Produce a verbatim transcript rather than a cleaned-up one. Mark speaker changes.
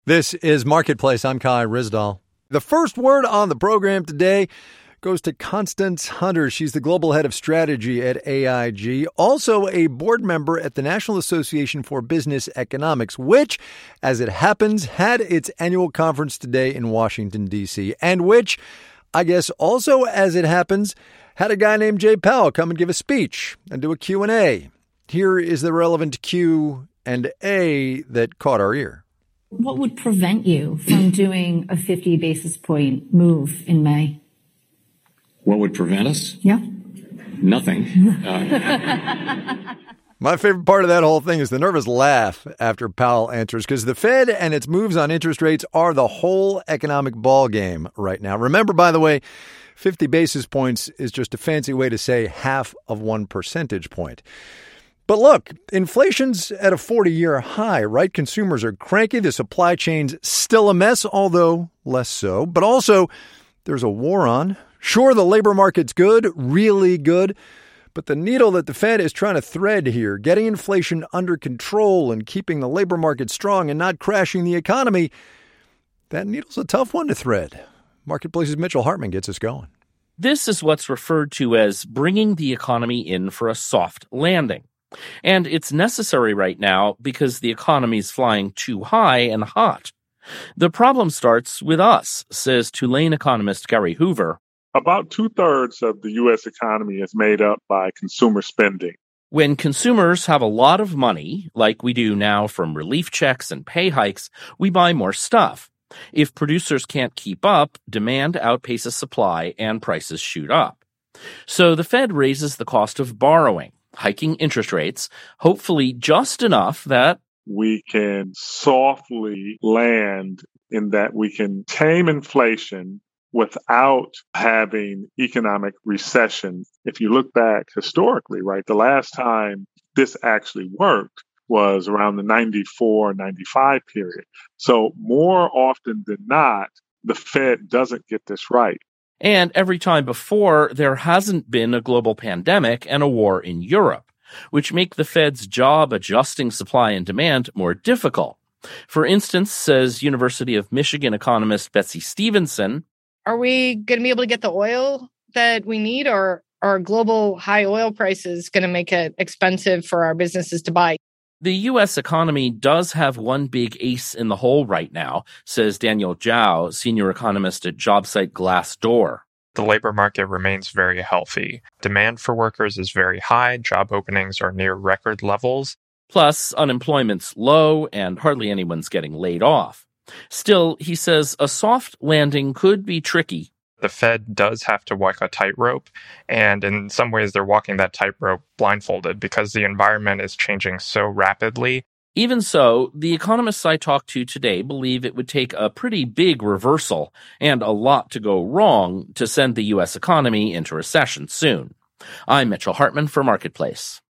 Speaker 1: This is Marketplace. I'm Kai Ryssdal. The first word on the program today goes to Constance Hunter. She's the global head of strategy at A I G, also a board member at the National Association for Business Economics, which, as it happens, had its annual conference today in Washington, D C, and which, I guess also, as it happens, had a guy named Jay Powell come and give a speech and do a Q and A. Here is the relevant Q and A that caught our ear.
Speaker 2: What would prevent you from doing a fifty basis point move in May?
Speaker 3: What would prevent us?
Speaker 2: Yeah.
Speaker 3: Nothing. Uh,
Speaker 1: My favorite part of that whole thing is the nervous laugh after Powell answers, because the Fed and its moves on interest rates are the whole economic ball game right now. Remember, by the way, fifty basis points is just a fancy way to say half of one percentage point. But look, inflation's at a forty-year high, right? Consumers are cranky. The supply chain's still a mess, although less so. But also, there's a war on. Sure, the labor market's good, really good. But the needle that the Fed is trying to thread here, getting inflation under control and keeping the labor market strong and not crashing the economy, that needle's a tough one to thread. Marketplace's Mitchell Hartman gets us going.
Speaker 4: This is what's referred to as bringing the economy in for a soft landing. And it's necessary right now because the economy's flying too high and hot. The problem starts with us, says Tulane economist Gary Hoover.
Speaker 5: About two-thirds of the U S economy is made up by consumer spending.
Speaker 4: When consumers have a lot of money, like we do now from relief checks and pay hikes, we buy more stuff. If producers can't keep up, demand outpaces supply and prices shoot up. So the Fed raises the cost of borrowing, hiking interest rates, hopefully just enough that
Speaker 5: we can softly land in that we can tame inflation without having economic recession. If you look back historically, right, the last time this actually worked was around the ninety-four ninety-five period. So more often than not, the Fed doesn't get this right.
Speaker 4: And every time before, there hasn't been a global pandemic and a war in Europe, which make the Fed's job adjusting supply and demand more difficult. For instance, says University of Michigan economist Betsy Stevenson,
Speaker 6: are we going to be able to get the oil that we need, or are global high oil prices going to make it expensive for our businesses to buy?
Speaker 4: The U S economy does have one big ace in the hole right now, says Daniel Zhao, senior economist at job site Glassdoor.
Speaker 7: The labor market remains very healthy. Demand for workers is very high. Job openings are near record levels.
Speaker 4: Plus, unemployment's low and hardly anyone's getting laid off. Still, he says a soft landing could be tricky.
Speaker 7: The Fed does have to walk a tightrope, and in some ways they're walking that tightrope blindfolded because the environment is changing so rapidly.
Speaker 4: Even so, the economists I talked to today believe it would take a pretty big reversal and a lot to go wrong to send the U S economy into recession soon. I'm Mitchell Hartman for Marketplace.